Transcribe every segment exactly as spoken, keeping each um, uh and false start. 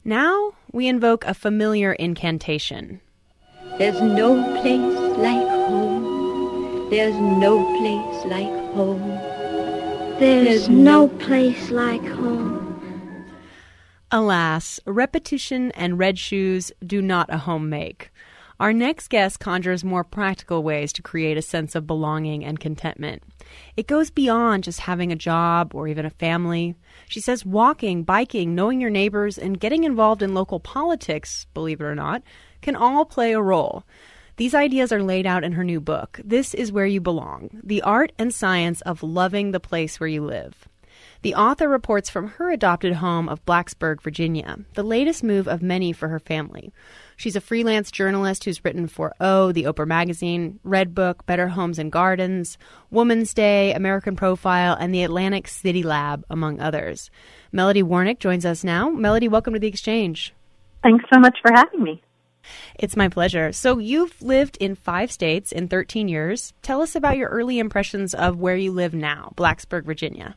Now we invoke a familiar incantation. There's no place like home. There's no place like home. There's, There's no place like home. Alas, repetition and red shoes do not a home make. Our next guest conjures more practical ways to create a sense of belonging and contentment. It goes beyond just having a job or even a family. She says walking, biking, knowing your neighbors, and getting involved in local politics, believe it or not, can all play a role. These ideas are laid out in her new book, This Is Where You Belong, The Art and Science of Loving the Place Where You Live. The author reports from her adopted home of Blacksburg, Virginia, the latest move of many for her family. She's a freelance journalist who's written for O, the Oprah Magazine, Redbook, Better Homes and Gardens, Woman's Day, American Profile, and the Atlantic City Lab, among others. Melody Warnick joins us now. Melody, welcome to The Exchange. Thanks so much for having me. It's my pleasure. So you've lived in five states in thirteen years. Tell us about your early impressions of where you live now, Blacksburg, Virginia.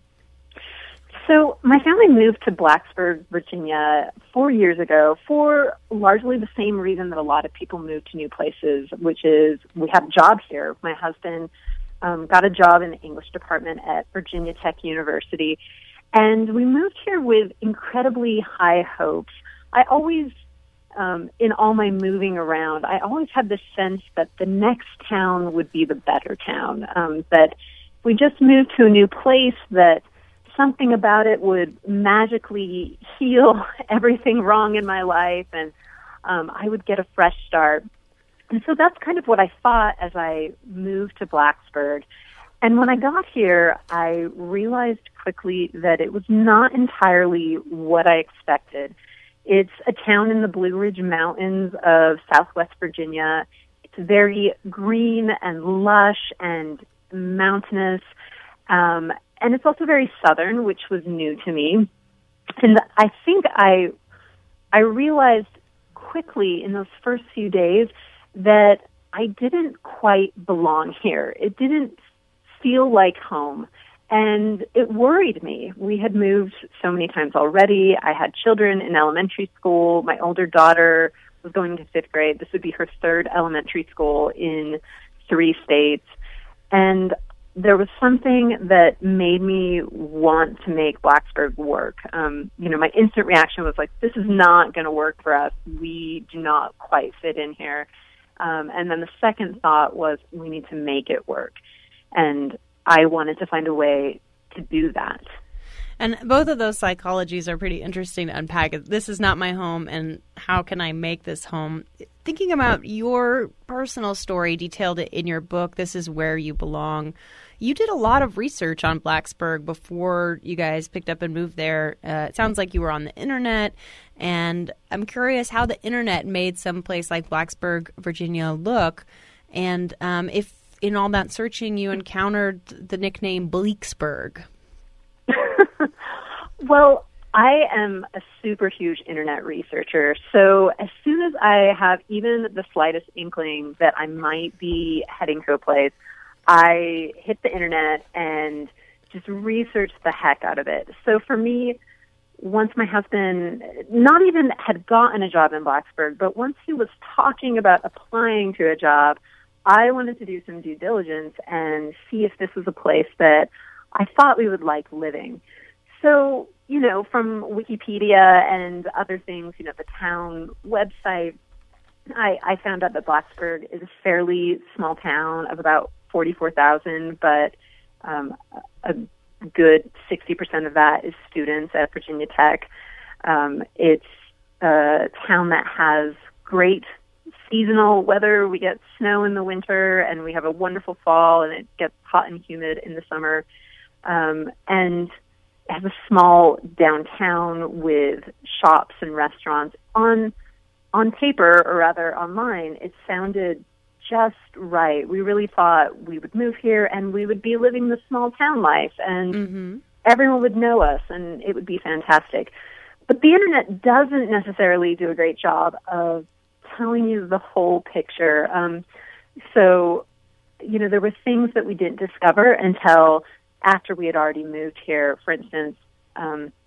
So my family moved to Blacksburg, Virginia four years ago for largely the same reason that a lot of people move to new places, which is we have a job here. My husband um, got a job in the English department at Virginia Tech University, and we moved here with incredibly high hopes. I always, um, in all my moving around, I always had this sense that the next town would be the better town, um, that if we just moved to a new place, that something about it would magically heal everything wrong in my life, and um, I would get a fresh start. And so that's kind of what I thought as I moved to Blacksburg. And when I got here, I realized quickly that it was not entirely what I expected. It's a town in the Blue Ridge Mountains of Southwest Virginia. It's very green and lush and mountainous, um, and it's also very southern, which was new to me. And I think I I realized quickly in those first few days that I didn't quite belong here. It didn't feel like home. And it worried me. We had moved so many times already. I had children in elementary school. My older daughter was going to fifth grade. This would be her third elementary school in three states. And there was something that made me want to make Blacksburg work. Um, you know, my instant reaction was like, this is not going to work for us. We do not quite fit in here. Um, and then the second thought was, we need to make it work. And I wanted to find a way to do that. And both of those psychologies are pretty interesting to unpack. This is not my home, and how can I make this home? Thinking about your personal story detailed in your book, This Is Where You Belong, you did a lot of research on Blacksburg before you guys picked up and moved there. Uh, it sounds like you were on the internet, and I'm curious how the internet made some place like Blacksburg, Virginia look, and um, if in all that searching you encountered the nickname Bleaksburg. Well, I am a super huge internet researcher, so as soon as I have even the slightest inkling that I might be heading to a place, I hit the internet and just research the heck out of it. So for me, once my husband not even had gotten a job in Blacksburg, but once he was talking about applying to a job, I wanted to do some due diligence and see if this was a place that I thought we would like living. So, you know, from Wikipedia and other things, you know, the town website, I, I found out that Blacksburg is a fairly small town of about forty-four thousand, but um, a good sixty percent of that is students at Virginia Tech. Um, it's a town that has great seasonal weather. We get snow in the winter, and we have a wonderful fall, and it gets hot and humid in the summer. Um, and it has a small downtown with shops and restaurants. On on paper, or rather online, it sounded just right. We really thought we would move here, and we would be living the small town life, and mm-hmm. everyone would know us, and it would be fantastic. But the internet doesn't necessarily do a great job of telling you the whole picture. Um, so, you know, there were things that we didn't discover until after we had already moved here. For instance, um,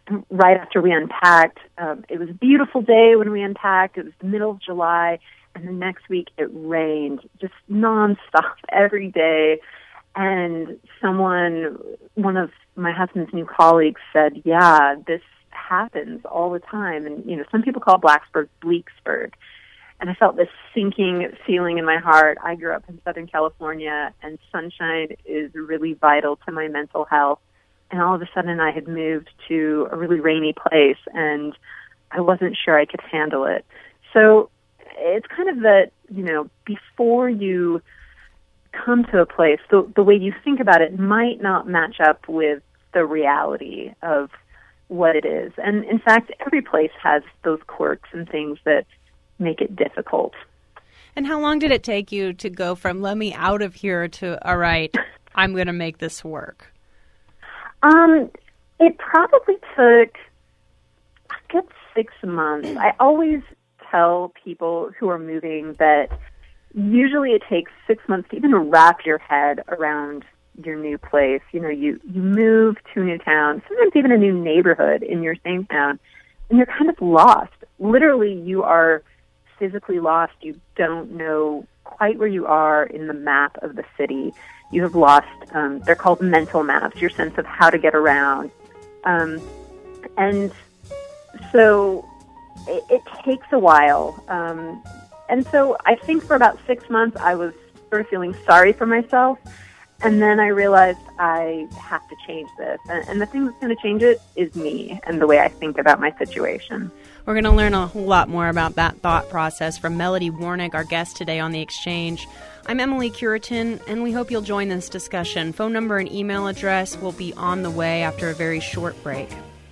right after we unpacked. Um, it was a beautiful day when we unpacked. It was the middle of July, and the next week it rained just nonstop every day. And someone, one of my husband's new colleagues said, yeah, this happens all the time. And, you know, some people call Blacksburg Bleaksburg. And I felt this sinking feeling in my heart. I grew up in Southern California, and sunshine is really vital to my mental health. And all of a sudden I had moved to a really rainy place, and I wasn't sure I could handle it. So it's kind of that, you know, before you come to a place, the, the way you think about it might not match up with the reality of what it is. And in fact, every place has those quirks and things that make it difficult. And how long did it take you to go from let me out of here to, all right, I'm going to make this work? Um, it probably took a good six months. I always tell people who are moving that usually it takes six months to even wrap your head around your new place. You know, you, you move to a new town, sometimes even a new neighborhood in your same town, and you're kind of lost. Literally, you are physically lost. You don't know quite where you are in the map of the city. You have lost, um, they're called mental maps, your sense of how to get around. Um, and so it, it takes a while. Um, and so I think for about six months I was sort of feeling sorry for myself. And then I realized I have to change this. And, and the thing that's going to change it is me and the way I think about my situation. We're going to learn a whole lot more about that thought process from Melody Warnick, our guest today on The Exchange. I'm Emily Curitin, and we hope you'll join this discussion. Phone number and email address will be on the way after a very short break.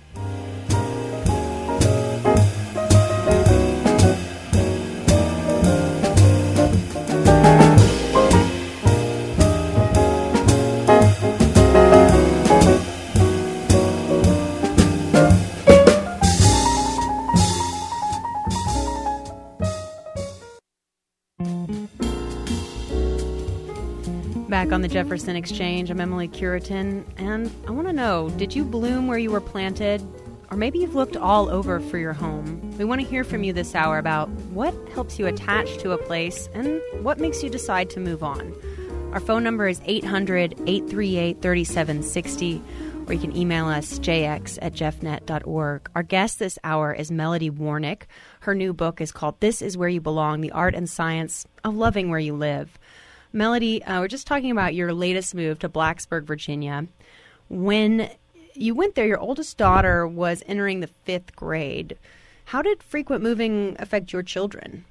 Back on the Jefferson Exchange, I'm Emily Curitin, and I want to know, did you bloom where you were planted? Or maybe you've looked all over for your home. We want to hear from you this hour about what helps you attach to a place and what makes you decide to move on. Our phone number is eight hundred, eight three eight, three seven six zero, or you can email us j x at jeff net dot org. Our guest this hour is Melody Warnick. Her new book is called This Is Where You Belong, The Art and Science of Loving Where You Live. Melody, uh, we're just talking about your latest move to Blacksburg, Virginia. When you went there, your oldest daughter was entering the fifth grade. How did frequent moving affect your children?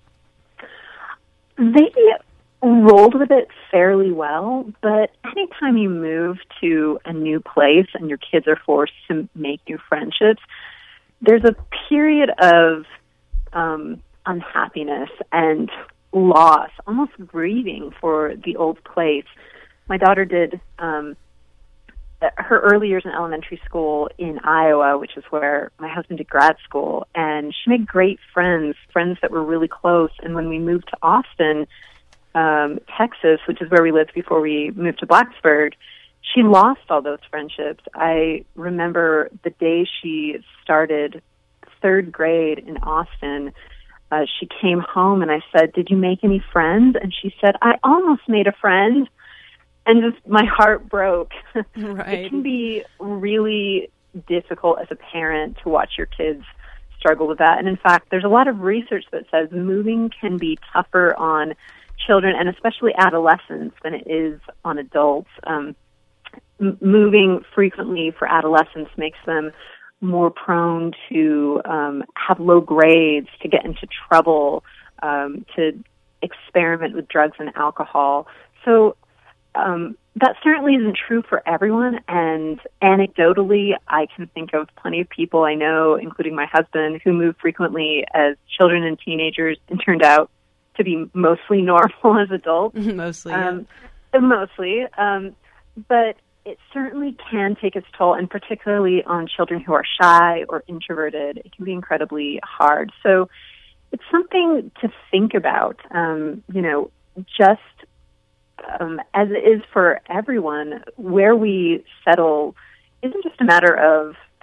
They rolled with it fairly well, but anytime you move to a new place and your kids are forced to make new friendships, there's a period of um, unhappiness and loss, almost grieving for the old place. My daughter did um, her early years in elementary school in Iowa, which is where my husband did grad school, and she made great friends, friends that were really close. And when we moved to Austin, um, Texas, which is where we lived before we moved to Blacksburg, she lost all those friendships. I remember the day she started third grade in Austin. Uh, she came home and I said, "Did you make any friends?" And she said, "I almost made a friend." And just my heart broke. Right. It can be really difficult as a parent to watch your kids struggle with that. And in fact, there's a lot of research that says moving can be tougher on children and especially adolescents than it is on adults. Um, m- moving frequently for adolescents makes them more prone to um, have low grades, to get into trouble, um, to experiment with drugs and alcohol. So um, that certainly isn't true for everyone. And anecdotally, I can think of plenty of people I know, including my husband, who moved frequently as children and teenagers and turned out to be mostly normal as adults. Mostly, yeah. Um, mostly. Um, but it certainly can take its toll, and particularly on children who are shy or introverted, it can be incredibly hard. So it's something to think about, um, you know, just um, as it is for everyone, where we settle isn't just a matter of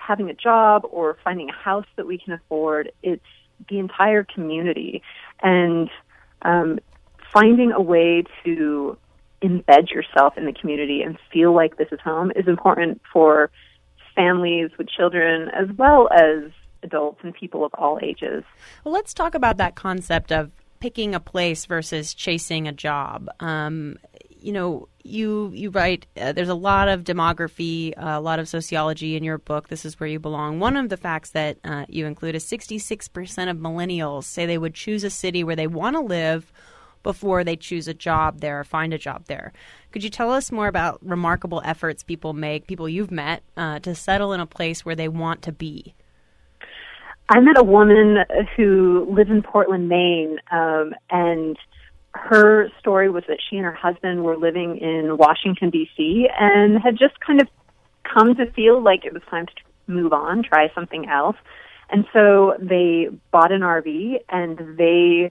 having a job or finding a house that we can afford. It's the entire community. And um, finding a way to embed yourself in the community and feel like this is home is important for families with children as well as adults and people of all ages. Well, let's talk about that concept of picking a place versus chasing a job. Um, you know, you you write, uh, there's a lot of demography, uh, a lot of sociology in your book, This Is Where You Belong. One of the facts that uh, you include is sixty-six percent of millennials say they would choose a city where they want to live before they choose a job there or find a job there. Could you tell us more about remarkable efforts people make, people you've met, uh, to settle in a place where they want to be? I met a woman who lives in Portland, Maine, um, and her story was that she and her husband were living in Washington, D C, and had just kind of come to feel like it was time to move on, try something else. And so they bought an R V, and they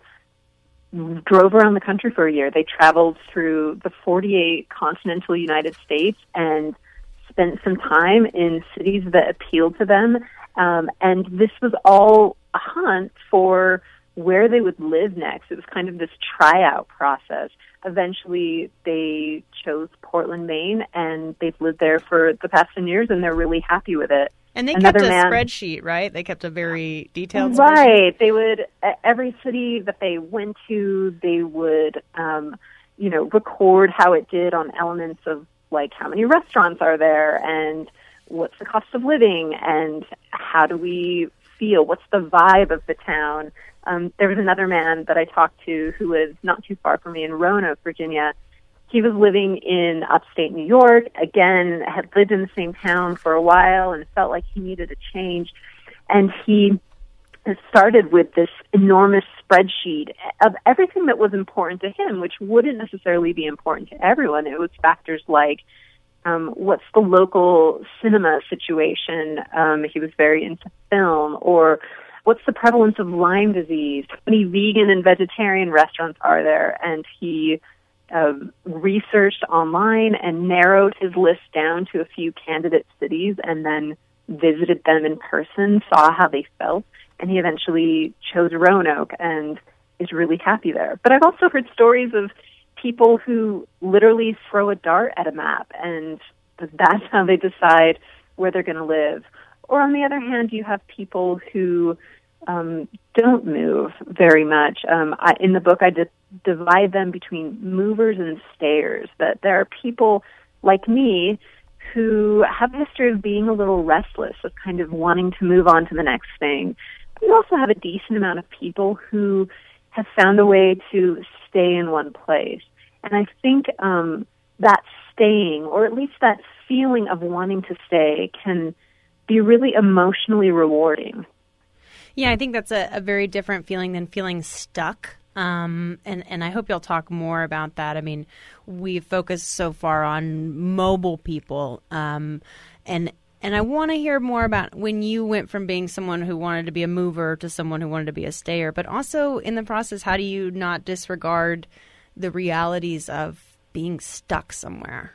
drove around the country for a year. They traveled through the forty-eight continental United States and spent some time in cities that appealed to them. Um, and this was all a hunt for where they would live next. It was kind of this tryout process. Eventually, they chose Portland, Maine, and they've lived there for the past ten years, and they're really happy with it. And they Another kept a man, spreadsheet, right? They kept a very detailed right. spreadsheet. They would, every city that they went to, they would, um, you know, record how it did on elements of, like, how many restaurants are there, and what's the cost of living, and how do we feel? What's the vibe of the town? Um, there was another man that I talked to who was not too far from me in Roanoke, Virginia. He was living in upstate New York, again, had lived in the same town for a while and felt like he needed a change. And he started with this enormous spreadsheet of everything that was important to him, which wouldn't necessarily be important to everyone. It was factors like, um, what's the local cinema situation? Um, he was very into film. Or what's the prevalence of Lyme disease? How many vegan and vegetarian restaurants are there? And he Uh, researched online and narrowed his list down to a few candidate cities and then visited them in person, saw how they felt, and he eventually chose Roanoke and is really happy there. But I've also heard stories of people who literally throw a dart at a map, and that's how they decide where they're going to live. Or on the other hand, you have people who um, don't move very much. Um, I, in the book, I did divide them between movers and stayers, that there are people like me who have a history of being a little restless, of kind of wanting to move on to the next thing. We also have a decent amount of people who have found a way to stay in one place. And I think um, that staying, or at least that feeling of wanting to stay, can be really emotionally rewarding. Yeah, I think that's a, a very different feeling than feeling stuck. Um, and, and I hope you'll talk more about that. I mean, we've focused so far on mobile people. Um, and and I want to hear more about when you went from being someone who wanted to be a mover to someone who wanted to be a stayer. But also in the process, how do you not disregard the realities of being stuck somewhere?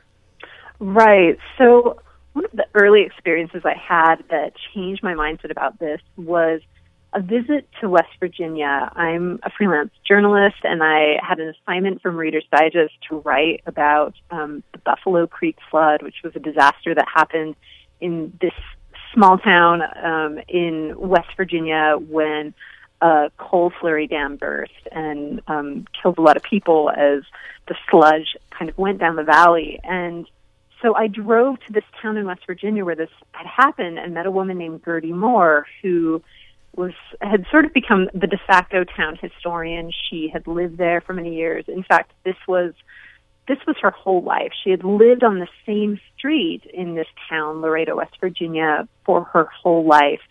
Right. So one of the early experiences I had that changed my mindset about this was a visit to West Virginia. I'm a freelance journalist, and I had an assignment from Reader's Digest to write about um, the Buffalo Creek flood, which was a disaster that happened in this small town um, in West Virginia when a coal slurry dam burst and um, killed a lot of people as the sludge kind of went down the valley. And so I drove to this town in West Virginia where this had happened and met a woman named Gertie Moore, who was had sort of become the de facto town historian. She had lived there for many years. In fact, this was this was her whole life. She had lived on the same street in this town, Laredo, West Virginia, for her whole life.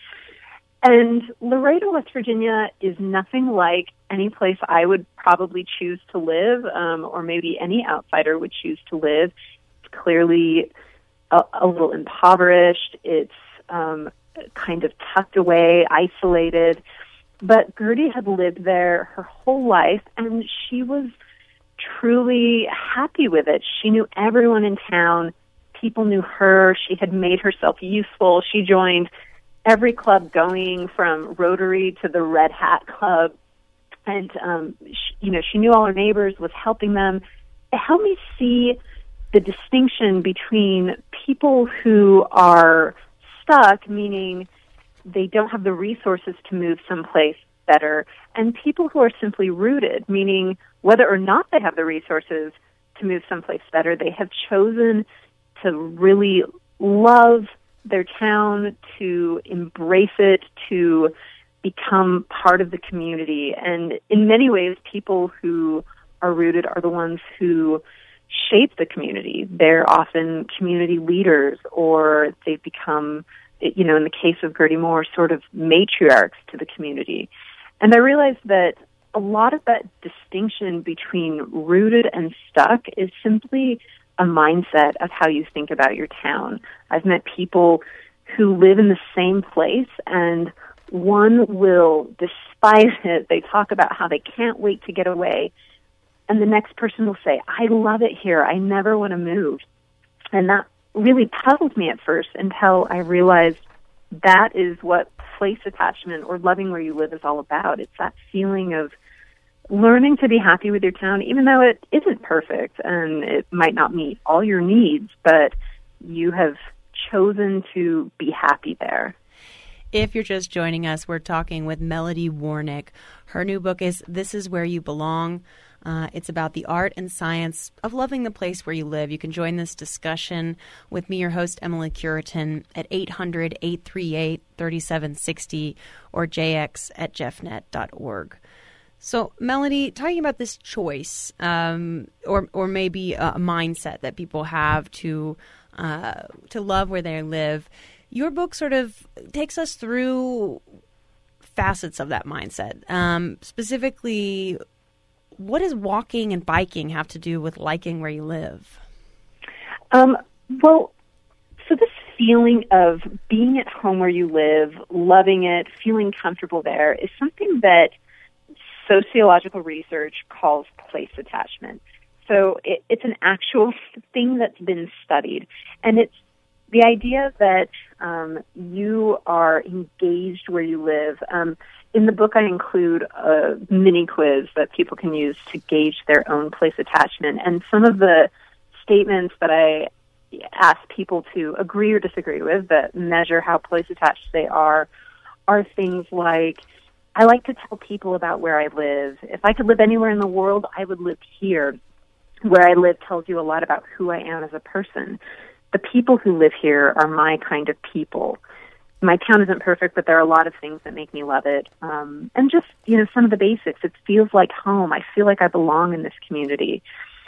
And Laredo, West Virginia is nothing like any place I would probably choose to live, um, or maybe any outsider would choose to live. It's clearly a, a little impoverished. It's um kind of tucked away, isolated. But Gertie had lived there her whole life, and she was truly happy with it. She knew everyone in town, People knew her. She had made herself useful. She joined every club going from Rotary to the Red Hat Club. And, um, she, you know, she knew all her neighbors, was helping them. It helped me see the distinction between people who are stuck, meaning they don't have the resources to move someplace better, and people who are simply rooted, meaning whether or not they have the resources to move someplace better, they have chosen to really love their town, to embrace it, to become part of the community. And in many ways, people who are rooted are the ones who shape the community. They're often community leaders, or they've become, you know, in the case of Gertie Moore, sort of matriarchs to the community. And I realized that a lot of that distinction between rooted and stuck is simply a mindset of how you think about your town. I've met people who live in the same place, and one will despise it. They talk about how they can't wait to get away. And the next person will say, I love it here. I never want to move. And that really puzzled me at first until I realized that is what place attachment or loving where you live is all about. It's that feeling of learning to be happy with your town, even though it isn't perfect and it might not meet all your needs, but you have chosen to be happy there. If you're just joining us, we're talking with Melody Warnick. Her new book is This Is Where You Belong. Uh, it's about the art and science of loving the place where you live. You can join this discussion with me, your host, Emily Curitan, at eight hundred, eight three eight, three seven six zero or j x at jeffnet dot org. So, Melody, talking about this choice, um, or or maybe a mindset that people have to uh, to love where they live, your book sort of takes us through facets of that mindset. Um, specifically, what does walking and biking have to do with liking where you live? Um, well, so this feeling of being at home where you live, loving it, feeling comfortable there is something that sociological research calls place attachment. So it, it's an actual thing that's been studied. And it's the idea that um, you are engaged where you live. Um, in the book, I include a mini quiz that people can use to gauge their own place attachment. And some of the statements that I ask people to agree or disagree with that measure how place attached they are are things like, I like to tell people about where I live. If I could live anywhere in the world, I would live here. Where I live tells you a lot about who I am as a person. The people who live here are my kind of people. My town isn't perfect, but there are a lot of things that make me love it. Um, and just, you know, some of the basics. It feels like home. I feel like I belong in this community.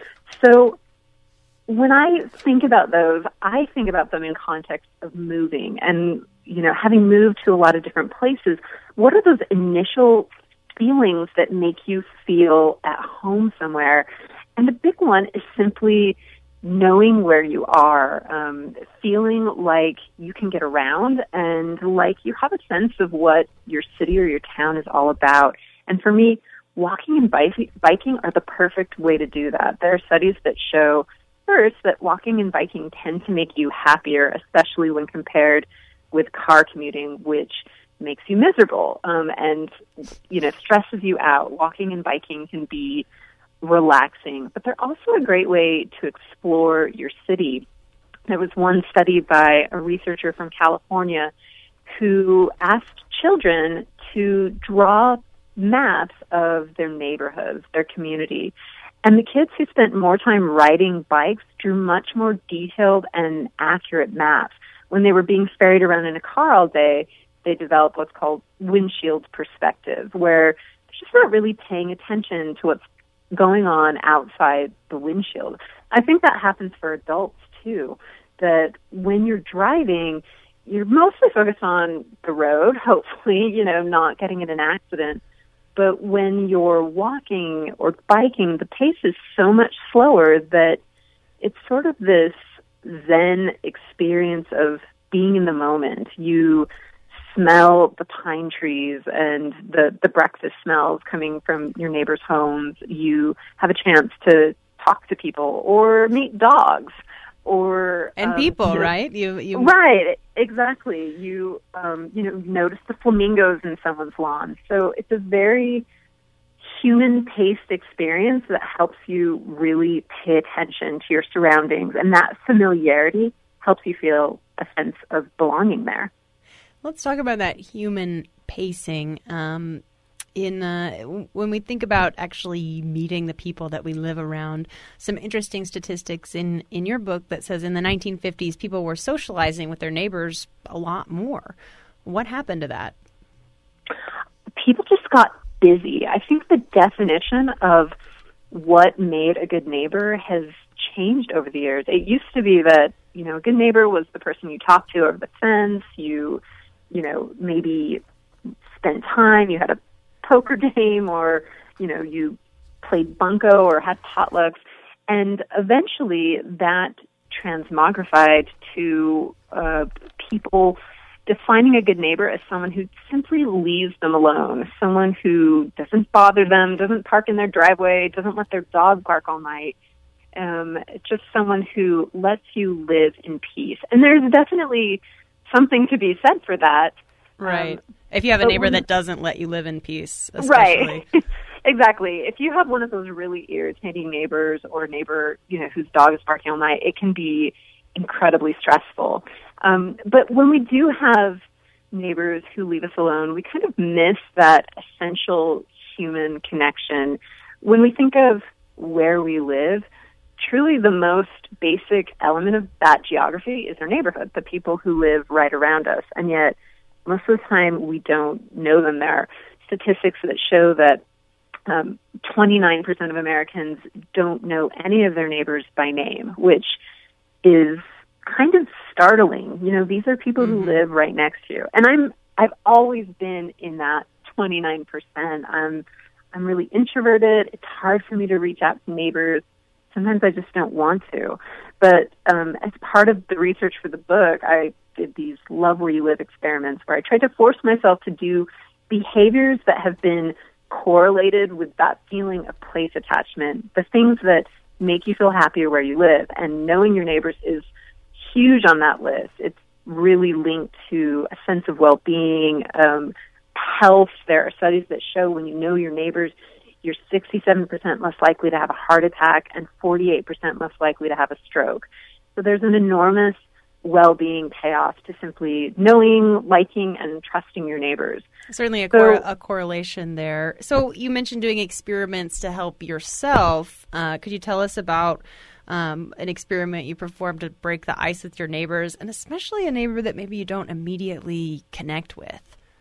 So when I think about those, I think about them in context of moving and, you know, having moved to a lot of different places. What are those initial feelings that make you feel at home somewhere? And the big one is simply knowing where you are, um, feeling like you can get around and like you have a sense of what your city or your town is all about. And for me, walking and biking are the perfect way to do that. There are studies that show, first, that walking and biking tend to make you happier, especially when compared with car commuting, which makes you miserable um, and, you know, stresses you out. Walking and biking can be relaxing, but they're also a great way to explore your city. There was one study by a researcher from California who asked children to draw maps of their neighborhoods, their community. And the kids who spent more time riding bikes drew much more detailed and accurate maps. When they were being ferried around in a car all day, they developed what's called windshield perspective, where they're just not really paying attention to what's going on outside the windshield. I think that happens for adults too, that when you're driving, you're mostly focused on the road, hopefully, you know, not getting in an accident. But when you're walking or biking, the pace is so much slower that it's sort of this Zen experience of being in the moment. You smell the pine trees and the, the breakfast smells coming from your neighbors' homes. You have a chance to talk to people or meet dogs. or and um, people, you know, right? You, you, right, exactly. You, um, you know, notice the flamingos in someone's lawn. So it's a very human-paced experience that helps you really pay attention to your surroundings, and that familiarity helps you feel a sense of belonging there. Let's talk about that human pacing. Um, in uh, when we think about actually meeting the people that we live around, some interesting statistics in, in your book that says in the nineteen fifties, people were socializing with their neighbors a lot more. What happened to that? People just got busy. I think the definition of what made a good neighbor has changed over the years. It used to be that, you know, a good neighbor was the person you talked to over the fence, you, you know, maybe spent time, you had a poker game, or, you know, you played bunco or had potlucks. And eventually that transmogrified to uh, people defining a good neighbor as someone who simply leaves them alone, someone who doesn't bother them, doesn't park in their driveway, doesn't let their dog bark all night. Um, just someone who lets you live in peace. And there's definitely something to be said for that. Right. Um, if you have a neighbor when, that doesn't let you live in peace, especially. Right. Exactly. If you have one of those really irritating neighbors, or a neighbor, you know, whose dog is barking all night, it can be incredibly stressful. Um, but when we do have neighbors who leave us alone, we kind of miss that essential human connection. When we think of where we live, truly the most basic element of that geography is our neighborhood, the people who live right around us. And yet, most of the time, we don't know them. There are statistics that show that um, twenty-nine percent of Americans don't know any of their neighbors by name, which is kind of startling. You know, these are people mm-hmm. who live right next to you. And I'm, I've always been in that twenty-nine percent. I'm, I'm really introverted. It's hard for me to reach out to neighbors. Sometimes I just don't want to. But um, as part of the research for the book, I did these love where you live experiments where I tried to force myself to do behaviors that have been correlated with that feeling of place attachment, the things that make you feel happier where you live. And knowing your neighbors is huge on that list. It's really linked to a sense of well-being, um, health. There are studies that show when you know your neighbors, you're sixty-seven percent less likely to have a heart attack and forty-eight percent less likely to have a stroke. So there's an enormous well-being payoff to simply knowing, liking, and trusting your neighbors. Certainly a, so, cor- a correlation there. So you mentioned doing experiments to help yourself. Uh, could you tell us about um, an experiment you performed to break the ice with your neighbors, and especially a neighbor that maybe you don't immediately connect with?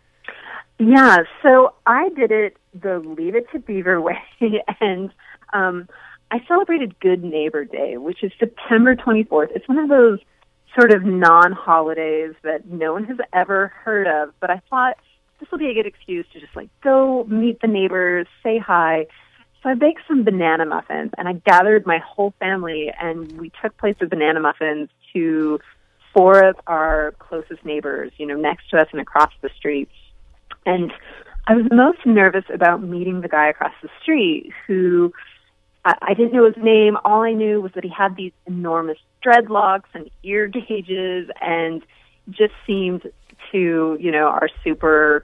Yeah, so I did it the Leave It to Beaver way, and um, I celebrated Good Neighbor Day, which is September twenty-fourth. It's one of those sort of non-holidays that no one has ever heard of, but I thought this will be a good excuse to just like go meet the neighbors, say hi. So I baked some banana muffins, and I gathered my whole family, and we took plates of banana muffins to four of our closest neighbors, you know, next to us and across the street. And I was most nervous about meeting the guy across the street who I, I didn't know his name. All I knew was that he had these enormous dreadlocks and ear gauges and just seemed to, you know, our super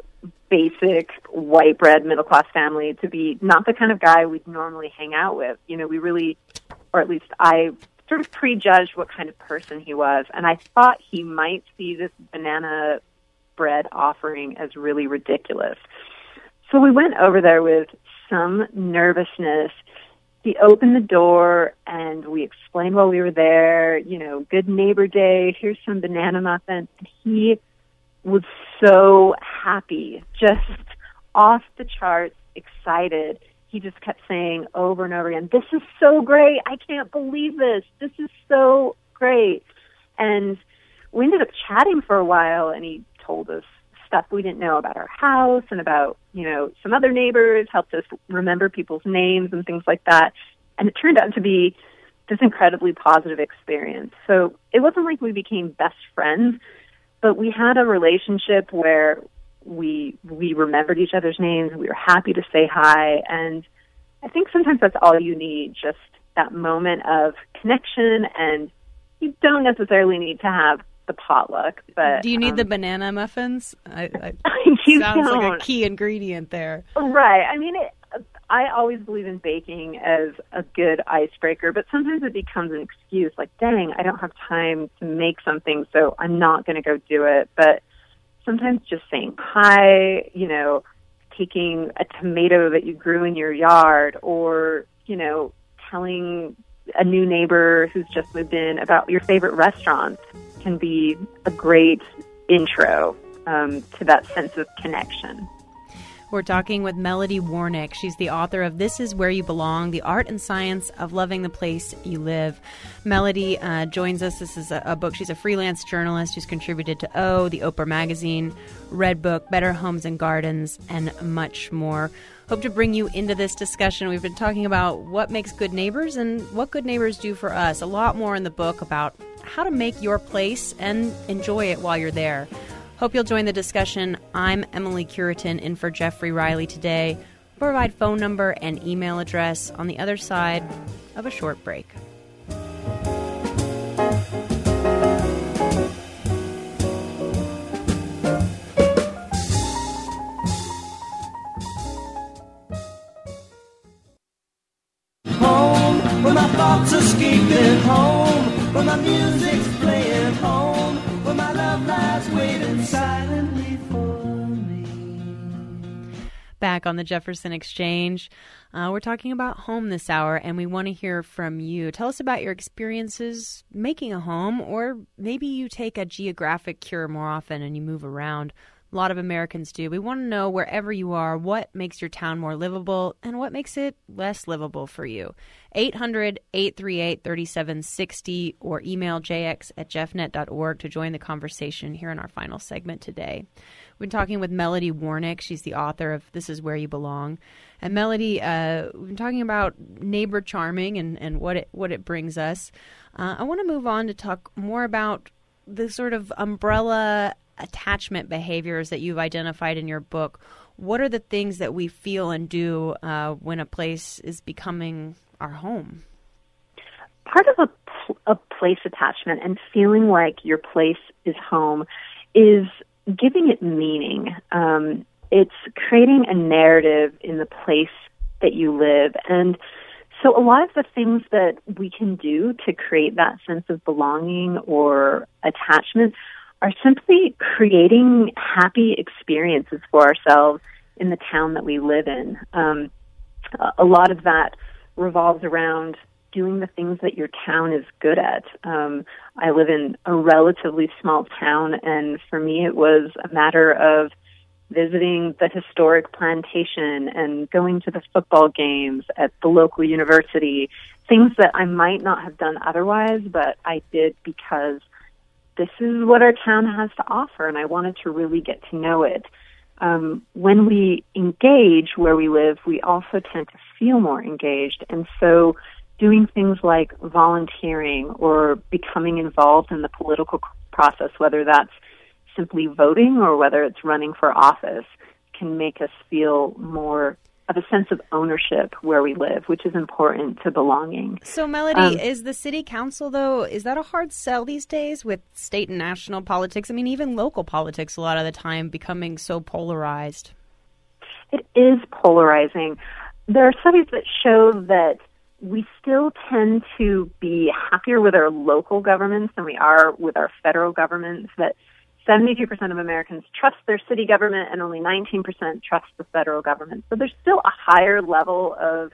basic white bread middle class family to be not the kind of guy we'd normally hang out with. You know, we really, or at least I sort of prejudged what kind of person he was. And I thought he might see this banana bread offering as really ridiculous. So we went over there with some nervousness. He opened the door and we explained while we were there, you know, Good Neighbor Day, here's some banana muffins. And he was so happy, just off the charts, excited. He just kept saying over and over again, this is so great. I can't believe this. This is so great. And we ended up chatting for a while, and he told us stuff we didn't know about our house and about, you know, some other neighbors, helped us remember people's names and things like that. And it turned out to be this incredibly positive experience. So it wasn't like we became best friends, but we had a relationship where we we remembered each other's names. We were happy to say hi. And I think sometimes that's all you need, just that moment of connection and you don't necessarily need to have the potluck. But do you need um, the banana muffins? I, I, you sounds don't. like a key ingredient there. Right. I mean, it, I always believe in baking as a good icebreaker, but sometimes it becomes an excuse. Like, dang, I don't have time to make something, so I'm not going to go do it. But sometimes just saying hi, you know, taking a tomato that you grew in your yard, or, you know, telling a new neighbor who's just moved in about your favorite restaurants can be a great intro um, to that sense of connection. We're talking with Melody Warnick. She's the author of This Is Where You Belong, The Art and Science of Loving the Place You Live. Melody uh, joins us. This is a, a book. She's a freelance journalist who's contributed to O, the Oprah Magazine, Red Book, Better Homes and Gardens, and much more. Hope to bring you into this discussion. We've been talking about what makes good neighbors and what good neighbors do for us. A lot more in the book about how to make your place and enjoy it while you're there. Hope you'll join the discussion. I'm Emily Curitin in for Jeffrey Riley today. We'll provide phone number and email address on the other side of a short break. Home, where my thoughts escaping, home, where my music's playing, home, where my love lies waiting silently for me. Back on the Jefferson Exchange, uh, we're talking about home this hour, and we want to hear from you. Tell us about your experiences making a home, or maybe you take a geographic cure more often and you move around. A lot of Americans do. We want to know, wherever you are, what makes your town more livable and what makes it less livable for you. eight hundred, eight three eight, three seven six zero or email j x at jeff net dot org to join the conversation here in our final segment today. We've been talking with Melody Warnick. She's the author of This Is Where You Belong. And Melody, uh, we've been talking about neighbor charming and, and what it what it brings us. Uh, I want to move on to talk more about the sort of umbrella attachment behaviors that you've identified in your book. What are the things that we feel and do uh, when a place is becoming our home? Part of a, pl- a place attachment and feeling like your place is home is giving it meaning. Um, it's creating a narrative in the place that you live. And so a lot of the things that we can do to create that sense of belonging or attachment are simply creating happy experiences for ourselves in the town that we live in. Um, a lot of that revolves around doing the things that your town is good at. Um, I live in a relatively small town, and for me it was a matter of visiting the historic plantation and going to the football games at the local university, things that I might not have done otherwise, but I did because this is what our town has to offer, and I wanted to really get to know it. Um, when we engage where we live, we also tend to feel more engaged, and so doing things like volunteering or becoming involved in the political process, whether that's simply voting or whether it's running for office, can make us feel more of a sense of ownership where we live, which is important to belonging. So, Melody, Um, is the city council, though, is that a hard sell these days with state and national politics? I mean, even local politics a lot of the time becoming so polarized. It is polarizing. There are studies that show that we still tend to be happier with our local governments than we are with our federal governments, that seventy-two percent of Americans trust their city government and only nineteen percent trust the federal government. So there's still a higher level of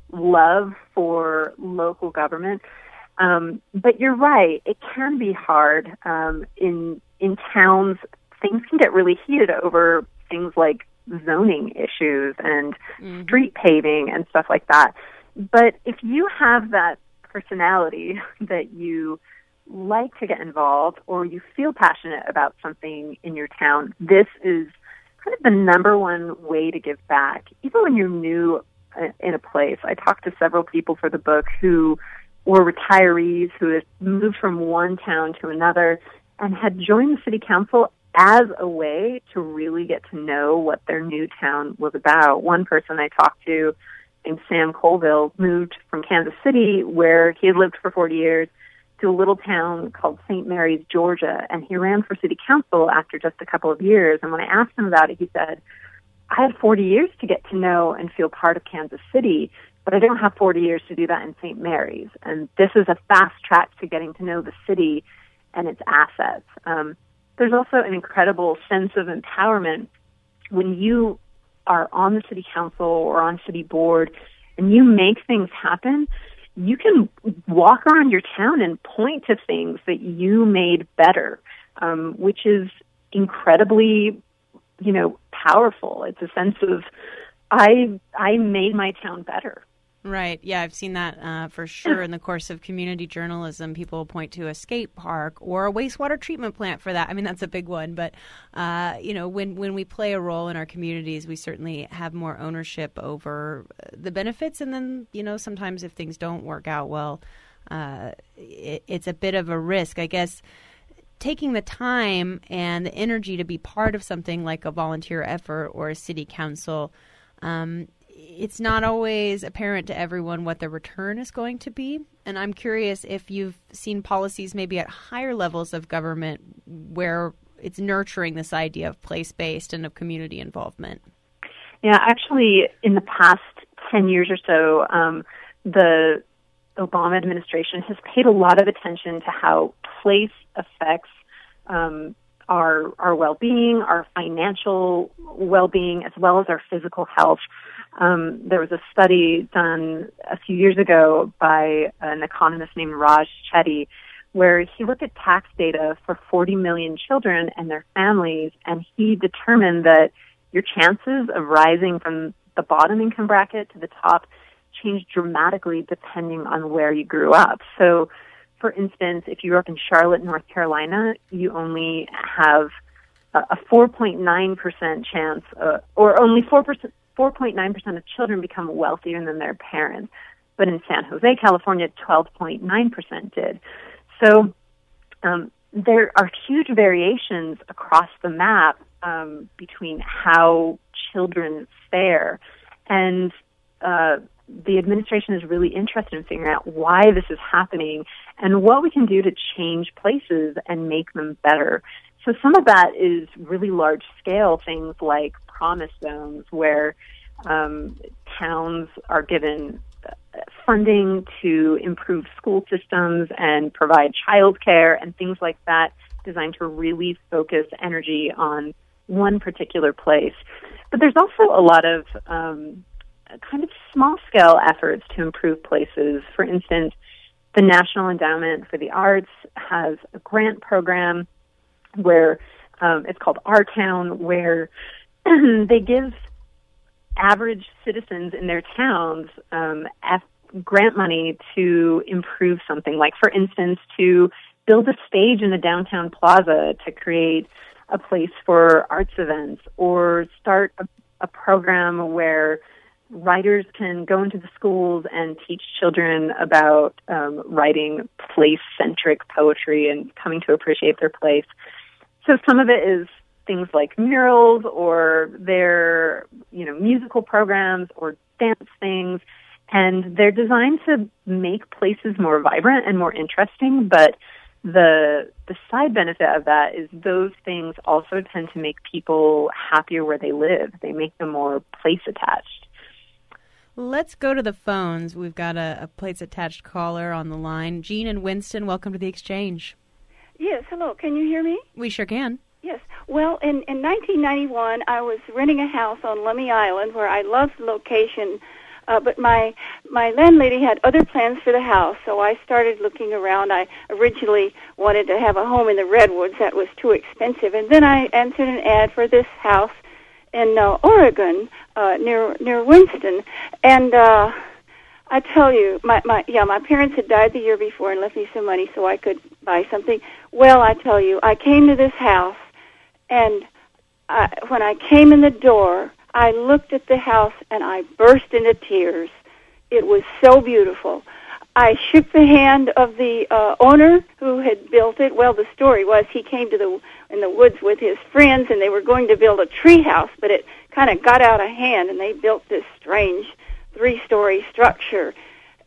love for local government. Um, but you're right, it can be hard. Um, in in towns, things can get really heated over things like zoning issues and mm-hmm. street paving and stuff like that. But if you have that personality that you like to get involved or you feel passionate about something in your town, this is kind of the number one way to give back. Even when you're new in a place, I talked to several people for the book who were retirees who had moved from one town to another and had joined the city council as a way to really get to know what their new town was about. One person I talked to, named Sam Colville, moved from Kansas City, where he had lived for forty years, to a little town called Saint Mary's, Georgia, and he ran for city council after just a couple of years. And when I asked him about it, he said, I had forty years to get to know and feel part of Kansas City, but I don't have forty years to do that in Saint Mary's. And this is a fast track to getting to know the city and its assets. Um, there's also an incredible sense of empowerment when you are on the city council or on city board and you make things happen. You can walk around your town and point to things that you made better, um, which is incredibly, you know, powerful. It's a sense of, I I made my town better. Right. Yeah, I've seen that uh, for sure in the course of community journalism. People will point to a skate park or a wastewater treatment plant for that. I mean, that's a big one. But, uh, you know, when, when we play a role in our communities, we certainly have more ownership over the benefits. And then, you know, sometimes if things don't work out well, uh, it, it's a bit of a risk. I guess taking the time and the energy to be part of something like a volunteer effort or a city council, um, it's not always apparent to everyone what the return is going to be. And I'm curious if you've seen policies maybe at higher levels of government where it's nurturing this idea of place-based and of community involvement. Yeah, actually, in the past ten years or so, um, the Obama administration has paid a lot of attention to how place affects um, our our well-being, our financial well-being, as well as our physical health. Um, there was a study done a few years ago by an economist named Raj Chetty, where he looked at tax data for forty million children and their families, and he determined that your chances of rising from the bottom income bracket to the top changed dramatically depending on where you grew up. So, for instance, if you grew up in Charlotte, North Carolina, you only have a four point nine percent chance, uh, or only four percent four point nine percent of children become wealthier than their parents. But in San Jose, California, twelve point nine percent did. So um, there are huge variations across the map um, between how children fare. And uh, the administration is really interested in figuring out why this is happening and what we can do to change places and make them better. So some of that is really large-scale things like promise zones, where um, towns are given funding to improve school systems and provide childcare and things like that, designed to really focus energy on one particular place. But there's also a lot of um, kind of small-scale efforts to improve places. For instance, the National Endowment for the Arts has a grant program where um, it's called Our Town, where they give average citizens in their towns um, F- grant money to improve something, like, for instance, to build a stage in the downtown plaza to create a place for arts events, or start a, a program where writers can go into the schools and teach children about um, writing place-centric poetry and coming to appreciate their place. So some of it is things like murals, or their, you know, musical programs or dance things, and they're designed to make places more vibrant and more interesting. But the the side benefit of that is those things also tend to make people happier where they live. They make them more place attached. Let's go to the phones. We've got a, a place attached caller on the line. Jean and Winston, welcome to the Exchange. Yes, hello. Can you hear me? We sure can. Yes. Well, in, in nineteen ninety-one, I was renting a house on Lummi Island, where I loved the location, uh, but my my landlady had other plans for the house, so I started looking around. I originally wanted to have a home in the Redwoods. That was too expensive. And then I answered an ad for this house in uh, Oregon, uh, near near Winston. And uh, I tell you, my, my yeah, my parents had died the year before and left me some money so I could buy something. Well, I tell you, I came to this house, and I, when I came in the door, I looked at the house and I burst into tears. It was so beautiful. I shook the hand of the uh, owner who had built it. Well, the story was he came to the in the woods with his friends, and they were going to build a tree house, but it kind of got out of hand, and they built this strange three-story structure.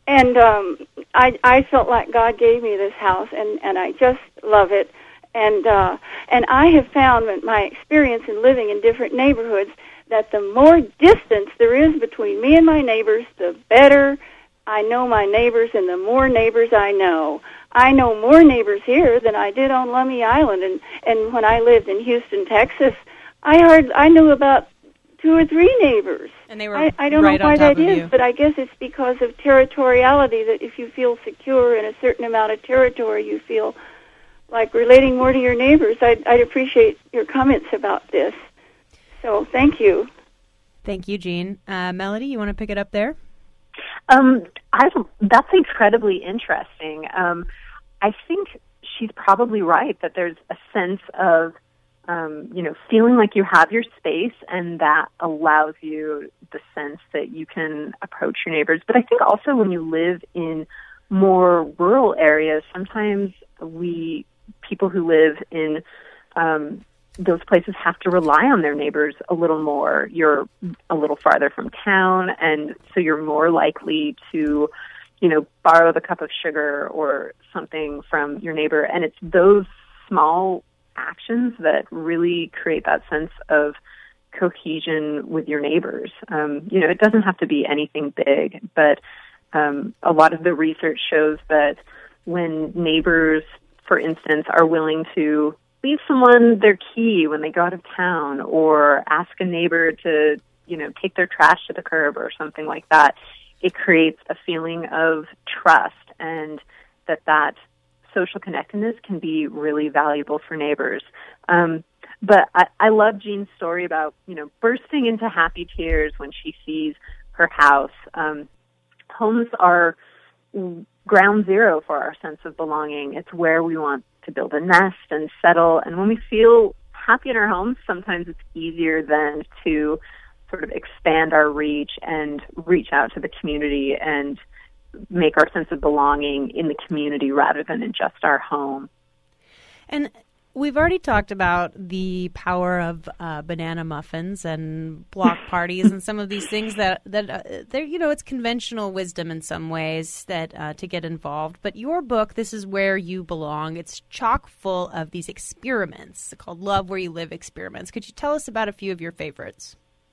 and um, I I felt like God gave me this house, and and I just love it. And uh, and I have found that my experience in living in different neighborhoods, that the more distance there is between me and my neighbors, the better I know my neighbors, and the more neighbors I know. I know more neighbors here than I did on Lummi Island, and, and when I lived in Houston, Texas, I heard I knew about two or three neighbors. And they were I, I don't right know why on top that of is, you. but I guess it's because of territoriality, that if you feel secure in a certain amount of territory, you feel like relating more to your neighbors. I'd, I'd appreciate your comments about this. So thank you. Thank you, Jean. Uh, Melody, you want to pick it up there? Um, I, that's incredibly interesting. Um, I think she's probably right that there's a sense of, um, you know, feeling like you have your space, and that allows you the sense that you can approach your neighbors. But I think also when you live in more rural areas, sometimes we, people who live in um, those places have to rely on their neighbors a little more. You're a little farther from town, and so you're more likely to, you know, borrow the cup of sugar or something from your neighbor. And it's those small actions that really create that sense of cohesion with your neighbors. Um, you know, it doesn't have to be anything big, but um, a lot of the research shows that when neighbors, for instance, are willing to leave someone their key when they go out of town, or ask a neighbor to, you know, take their trash to the curb or something like that, it creates a feeling of trust, and that that social connectedness can be really valuable for neighbors. Um, but I, I love Jean's story about, you know, bursting into happy tears when she sees her house. Um, homes are ground zero for our sense of belonging. It's where we want to build a nest and settle. And when we feel happy in our homes, sometimes it's easier then to sort of expand our reach and reach out to the community and make our sense of belonging in the community rather than in just our home. And we've already talked about the power of uh, banana muffins and block parties and some of these things that that uh, they're, you know, it's conventional wisdom in some ways that uh, to get involved. But your book, This Is Where You Belong, it's chock full of these experiments called Love Where You Live experiments. Could you tell us about a few of your favorites?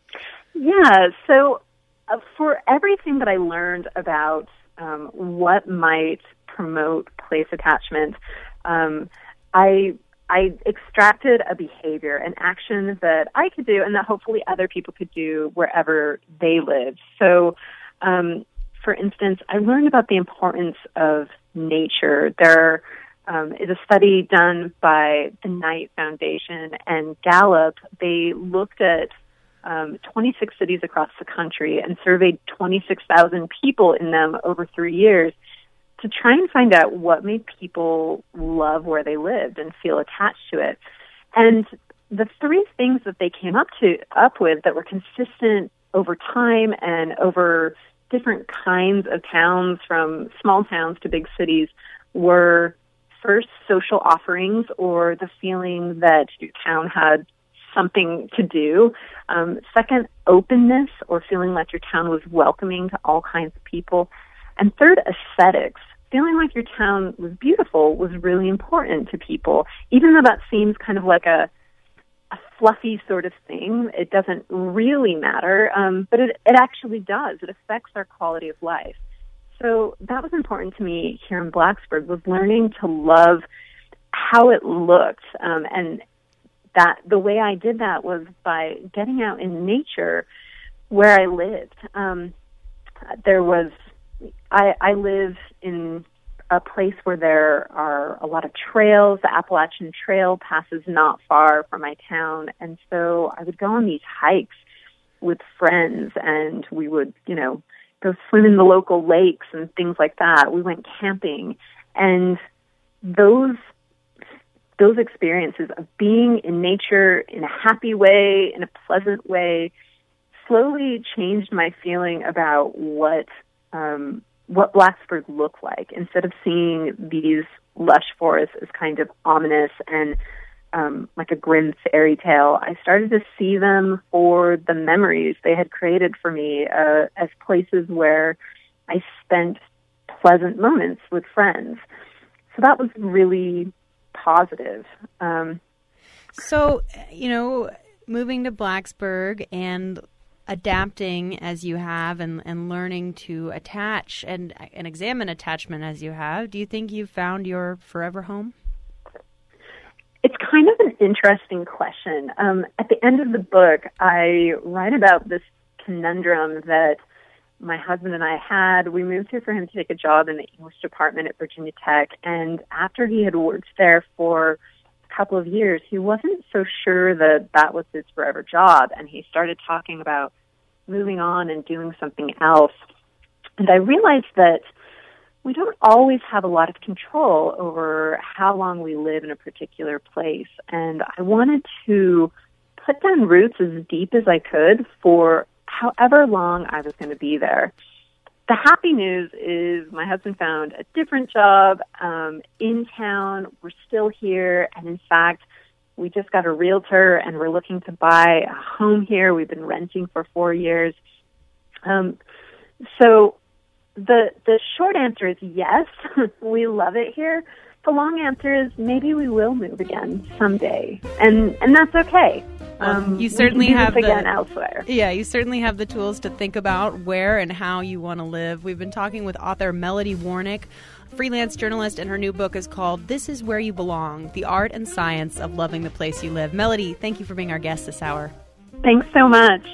Yeah, so uh, for everything that I learned about um, what might promote place attachment, um, I I extracted a behavior, an action that I could do and that hopefully other people could do wherever they live. So, um, for instance, I learned about the importance of nature. There um, is a study done by the Knight Foundation and Gallup. They looked at um, twenty-six cities across the country and surveyed twenty-six thousand people in them over three years. To try and find out what made people love where they lived and feel attached to it. And the three things that they came up to up with that were consistent over time and over different kinds of towns, from small towns to big cities, were first social offerings, or the feeling that your town had something to do. Um, second, openness, or feeling like your town was welcoming to all kinds of people. And third, aesthetics. Feeling like your town was beautiful was really important to people. Even though that seems kind of like a, a fluffy sort of thing, it doesn't really matter, um, but it, it actually does. It affects our quality of life. So that was important to me here in Blacksburg, was learning to love how it looked. Um, and that the way I did that was by getting out in nature where I lived. Um, there was... I, I live in a place where there are a lot of trails. The Appalachian Trail passes not far from my town, and so I would go on these hikes with friends, and we would, you know, go swim in the local lakes and things like that. We went camping, and those those experiences of being in nature in a happy way, in a pleasant way, slowly changed my feeling about what Um, what Blacksburg looked like. Instead of seeing these lush forests as kind of ominous and um, like a grim fairy tale, I started to see them for the memories they had created for me, uh, as places where I spent pleasant moments with friends. So that was really positive. Um, so, you know, moving to Blacksburg and adapting as you have and, and learning to attach and, and examine attachment as you have, do you think you've found your forever home? It's kind of an interesting question. Um, at the end of the book, I write about this conundrum that my husband and I had. We moved here for him to take a job in the English department at Virginia Tech, and after he had worked there for a couple of years, he wasn't so sure that that was his forever job, and he started talking about moving on and doing something else. And I realized that we don't always have a lot of control over how long we live in a particular place, and I wanted to put down roots as deep as I could for however long I was going to be there. The happy news is my husband found a different job um, in town. We're still here, and in fact, we just got a realtor, and we're looking to buy a home here. We've been renting for four years. Um, so the the short answer is yes, we love it here. The long answer is maybe we will move again someday, and and that's okay. Well, um, you certainly we can do have this the, again elsewhere. Yeah, you certainly have the tools to think about where and how you want to live. We've been talking with author Melody Warnick, freelance journalist, and her new book is called This Is Where You Belong, The Art and Science of Loving the Place You Live. Melody, thank you for being our guest this hour. Thanks so much.